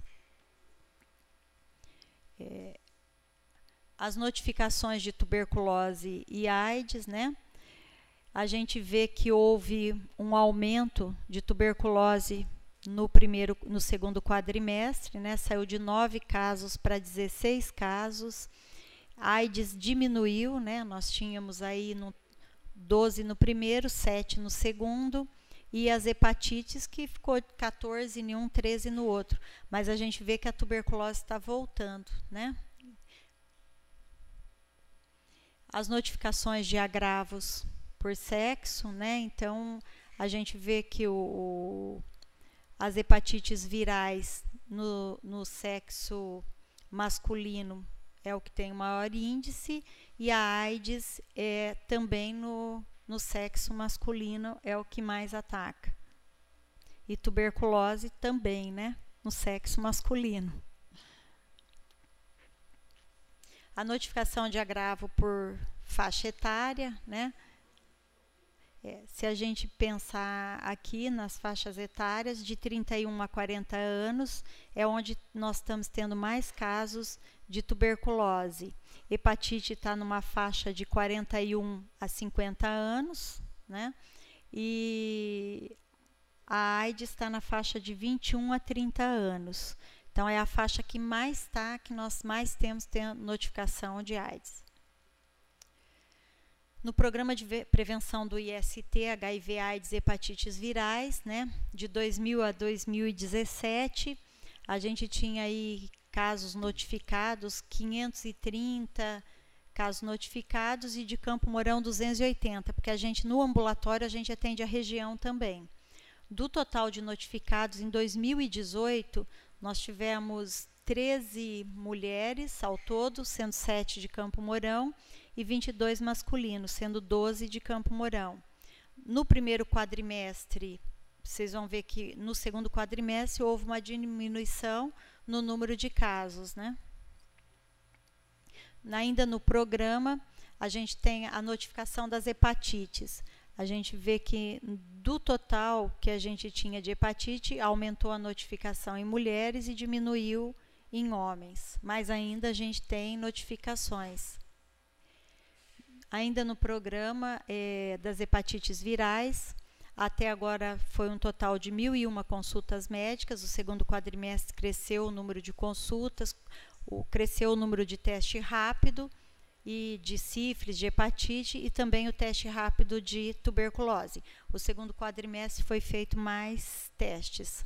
É, as notificações de tuberculose e AIDS, né? A gente vê que houve um aumento de tuberculose no primeiro, no segundo quadrimestre, né? Saiu de nove casos para dezesseis casos. AIDS diminuiu, né? Nós tínhamos aí no doze no primeiro, sete no segundo, e as hepatites que ficou quatorze em um, treze no outro. Mas a gente vê que a tuberculose está voltando, né? As notificações de agravos por sexo, né? Então, a gente vê que o, o, as hepatites virais no, no sexo masculino é o que tem o maior índice, e a AIDS é também no, no sexo masculino é o que mais ataca. E tuberculose também, né? No sexo masculino. A notificação de agravo por faixa etária, né? É, se a gente pensar aqui nas faixas etárias, de trinta e um a quarenta anos, é onde nós estamos tendo mais casos de tuberculose. Hepatite está numa faixa de quarenta e um a cinquenta anos, né? E a AIDS está na faixa de vinte e um a trinta anos. Então, é a faixa que mais está, que nós mais temos notificação de AIDS. No programa de prevenção do I S T, H I V, AIDS e hepatites virais, né, de dois mil a dois mil e dezessete, a gente tinha aí casos notificados, quinhentos e trinta casos notificados, e de Campo Mourão duzentos e oitenta, porque a gente, no ambulatório, a gente atende a região também. Do total de notificados, em dois mil e dezoito, nós tivemos treze mulheres ao todo, sendo sete de Campo Mourão, e vinte e dois masculinos, sendo doze de Campo Mourão. No primeiro quadrimestre, vocês vão ver que no segundo quadrimestre houve uma diminuição no número de casos, né? Ainda no programa, a gente tem a notificação das hepatites. A gente vê que do total que a gente tinha de hepatite, aumentou a notificação em mulheres e diminuiu em homens. Mas ainda a gente tem notificações. Ainda no programa é, das hepatites virais, até agora foi um total de mil e uma consultas médicas. O segundo quadrimestre cresceu o número de consultas, o, cresceu o número de teste rápido e de sífilis, de hepatite, e também o teste rápido de tuberculose. O segundo quadrimestre foi feito mais testes.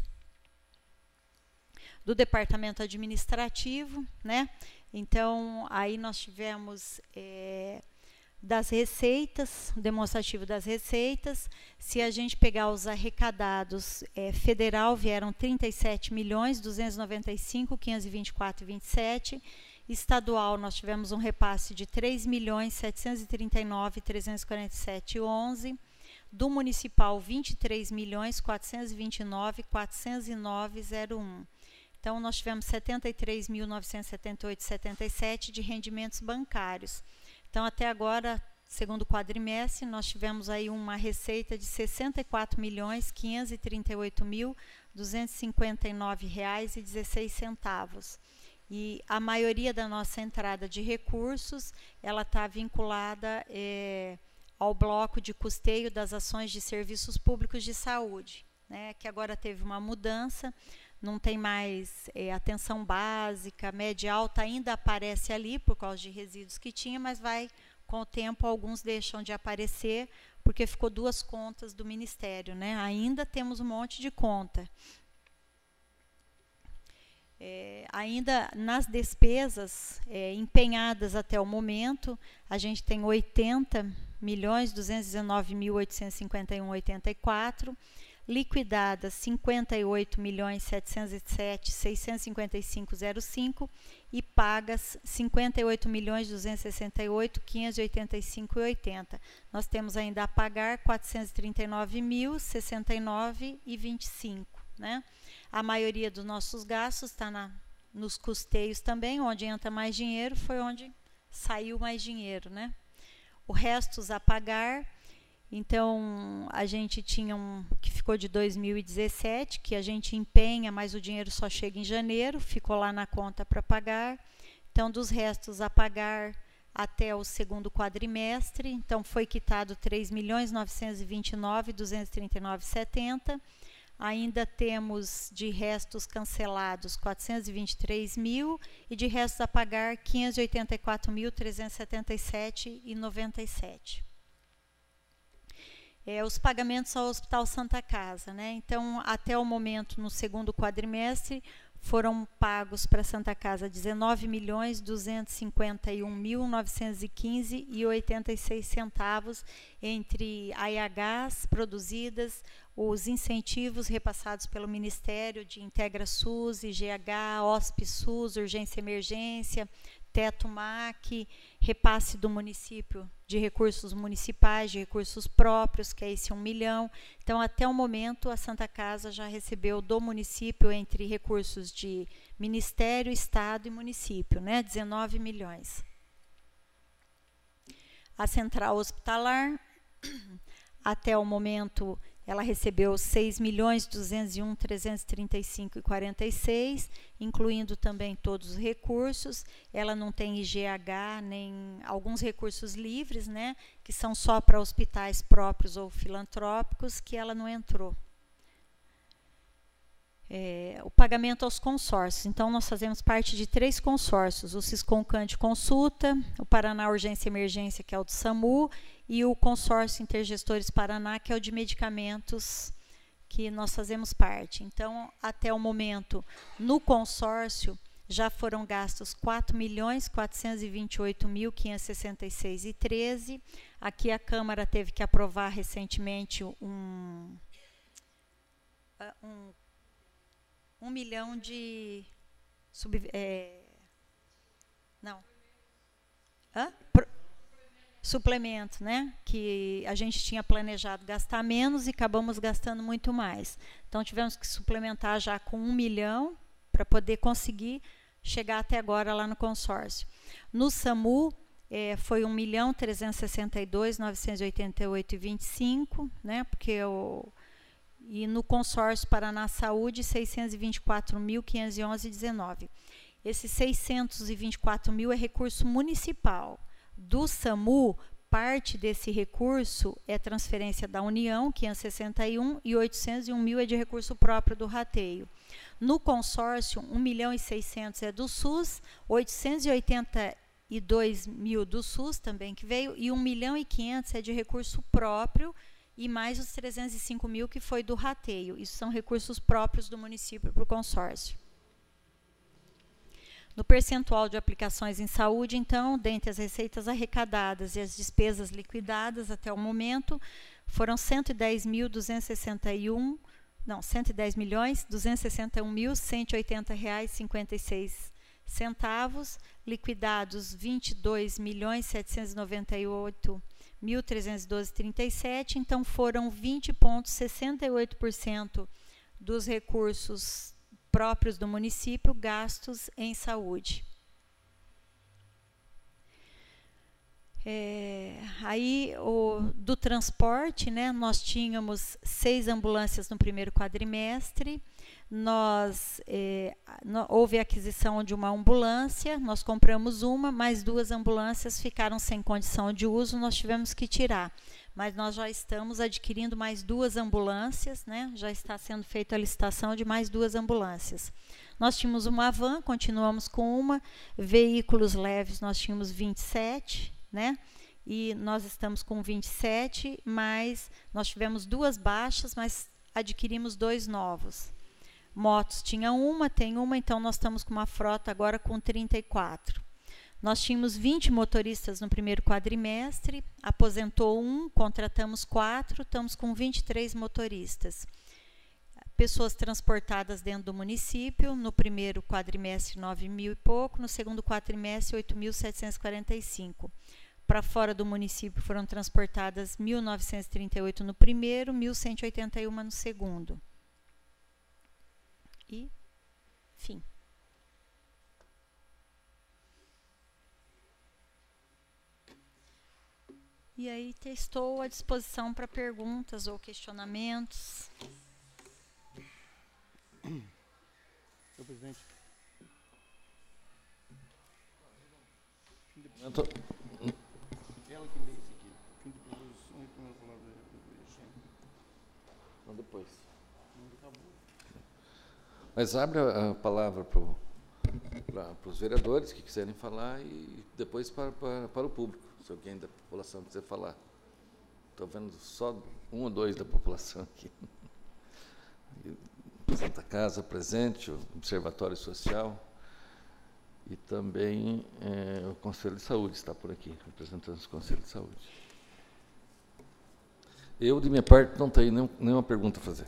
Do departamento administrativo, né? Então, aí nós tivemos é, das receitas, demonstrativo das receitas. Se a gente pegar os arrecadados, é, federal vieram trinta e sete milhões, duzentos e noventa e cinco, quinhentos e vinte e quatro, vinte e sete. Estadual, nós tivemos um repasse de três milhões, setecentos e trinta e nove, trezentos e quarenta e sete, onze. Do municipal, vinte e três milhões, quatrocentos e vinte e nove, quatrocentos e nove, zero um. Então, nós tivemos setenta e três mil, novecentos e setenta e oito, setenta e sete de rendimentos bancários. Então, até agora, segundo quadrimestre, nós tivemos aí uma receita de sessenta e quatro milhões, quinhentos e trinta e oito mil, duzentos e cinquenta e nove reais e dezesseis centavos. E a maioria da nossa entrada de recursos, ela está vinculada é, ao bloco de custeio das ações de serviços públicos de saúde, né, que agora teve uma mudança. Não tem mais é, atenção básica, média alta, ainda aparece ali por causa de resíduos que tinha, mas vai, com o tempo, alguns deixam de aparecer, porque ficou duas contas do Ministério, né? Ainda temos um monte de conta. É, ainda nas despesas é, empenhadas até o momento, a gente tem oitenta milhões, duzentos e dezenove mil, oitocentos e cinquenta e um, oitenta e quatro. Liquidadas cinquenta e oito milhões, setecentos e sete, seiscentos e cinquenta e cinco, zero cinco, e pagas cinquenta e oito milhões, duzentos e sessenta e oito, quinhentos e oitenta e cinco, oitenta. Nós temos ainda a pagar quatrocentos e trinta e nove mil, sessenta e nove e vinte e cinco, né? A maioria dos nossos gastos está na, nos custeios também, onde entra mais dinheiro, foi onde saiu mais dinheiro, né? O resto a pagar. Então, a gente tinha um que ficou de dois mil e dezessete, que a gente empenha, mas o dinheiro só chega em janeiro, ficou lá na conta para pagar. Então, dos restos a pagar até o segundo quadrimestre, então foi quitado três milhões, novecentos e vinte e nove mil, duzentos e trinta e nove, setenta. Ainda temos de restos cancelados quatrocentos e vinte e três mil e de restos a pagar quinhentos e oitenta e quatro mil, trezentos e setenta e sete e noventa e sete. É, os pagamentos ao Hospital Santa Casa, né? Então, até o momento, no segundo quadrimestre, foram pagos para a Santa Casa dezenove milhões, duzentos e cinquenta e um mil, novecentos e quinze e oitenta e seis centavos entre A I Hs produzidas, os incentivos repassados pelo Ministério de Integra SUS, I G H, O S P SUS, Urgência e Emergência, Teto M A C, repasse do município de recursos municipais, de recursos próprios, que é esse um milhão. Então, até o momento, a Santa Casa já recebeu do município, entre recursos de Ministério, Estado e município, né, dezenove milhões. A Central Hospitalar, até o momento, ela recebeu seis milhões duzentos e um mil trezentos e trinta e cinco reais e quarenta e seis centavos, incluindo também todos os recursos. Ela não tem I G H, nem alguns recursos livres, né, que são só para hospitais próprios ou filantrópicos, que ela não entrou. É, o pagamento aos consórcios. Então, nós fazemos parte de três consórcios: o Sisconcante Consulta, o Paraná Urgência e Emergência, que é o do SAMU, e o Consórcio Intergestores Paraná, que é o de medicamentos, que nós fazemos parte. Então, até o momento, no consórcio, já foram gastos quatro milhões quatrocentos e vinte e oito mil quinhentos e sessenta e seis reais e treze centavos. Aqui a Câmara teve que aprovar recentemente um, um um milhão de sub, é, não Hã? Pro, suplemento, né? Que a gente tinha planejado gastar menos e acabamos gastando muito mais. Então tivemos que suplementar já com um milhão para poder conseguir chegar até agora lá no consórcio. No SAMU é, foi um milhão trezentos e sessenta e dois mil novecentos e oitenta e oito reais e vinte e cinco centavos, né? Porque o E no consórcio Paraná Saúde, seiscentos e vinte e quatro mil quinhentos e onze reais e dezenove centavos. Esses seiscentos e vinte e quatro mil é recurso municipal. Do SAMU, parte desse recurso é transferência da União, quinhentos e sessenta e um, e oitocentos e um mil é de recurso próprio do rateio. No consórcio, um milhão e seiscentos é do SUS, oitocentos e oitenta e dois mil do SUS também que veio, e um milhão e quinhentos é de recurso próprio, e mais os trezentos e cinco mil que foi do rateio. Isso são recursos próprios do município para o consórcio. No percentual de aplicações em saúde, então, dentre as receitas arrecadadas e as despesas liquidadas até o momento, foram cento e dez mil duzentos e sessenta e um, não, cento e dez milhões duzentos e sessenta e um mil cento e oitenta reais e cinquenta e seis centavos, liquidados vinte e dois milhões setecentos e noventa e oito mil trezentos e doze reais e trinta e sete centavos, então foram vinte vírgula sessenta e oito por cento dos recursos próprios do município gastos em saúde. É, aí, o, do transporte, né, nós tínhamos seis ambulâncias no primeiro quadrimestre. Nós, é, no, houve a aquisição de uma ambulância, nós compramos uma, mas duas ambulâncias ficaram sem condição de uso, nós tivemos que tirar. Mas nós já estamos adquirindo mais duas ambulâncias, né? Já está sendo feita a licitação de mais duas ambulâncias. Nós tínhamos uma van, continuamos com uma, veículos leves nós tínhamos vinte e sete, né? E nós estamos com vinte e sete, mas nós tivemos duas baixas, mas adquirimos dois novos. Motos tinha uma, tem uma, então nós estamos com uma frota agora com trinta e quatro. Nós tínhamos vinte motoristas no primeiro quadrimestre, aposentou um, contratamos quatro, estamos com vinte e três motoristas. Pessoas transportadas dentro do município, no primeiro quadrimestre nove mil e pouco, no segundo quadrimestre oito mil setecentos e quarenta e cinco. Para fora do município foram transportadas mil novecentos e trinta e oito no primeiro, mil cento e oitenta e uma no segundo. E, fim. E aí estou à disposição para perguntas ou questionamentos. Senhor presidente. Eu tô... Ela que lê isso aqui. Fim de proposição e com a palavra. Não, depois. Não acabou. Mas abre a, a palavra para os vereadores que quiserem falar e depois para, para, para o público, se alguém da população quiser falar. Estou vendo só um ou dois da população aqui. Santa Casa presente, o Observatório Social e também é, o Conselho de Saúde está por aqui, representando o Conselho de Saúde. Eu, de minha parte, não tenho nenhum, nenhuma pergunta a fazer.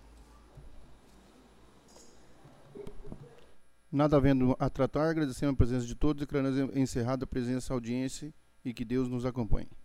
Nada havendo a tratar, agradecendo a presença de todos e declarando encerrada a presença, a audiência e que Deus nos acompanhe.